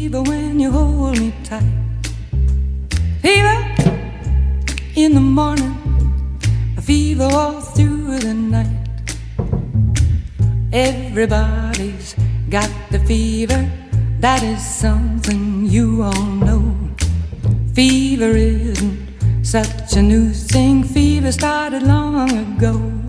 fever when you hold me tight. Fever in the morning, a fever all through the night. Everybody's got the fever, that is something you all know. Fever isn't such a new thing, fever started long ago.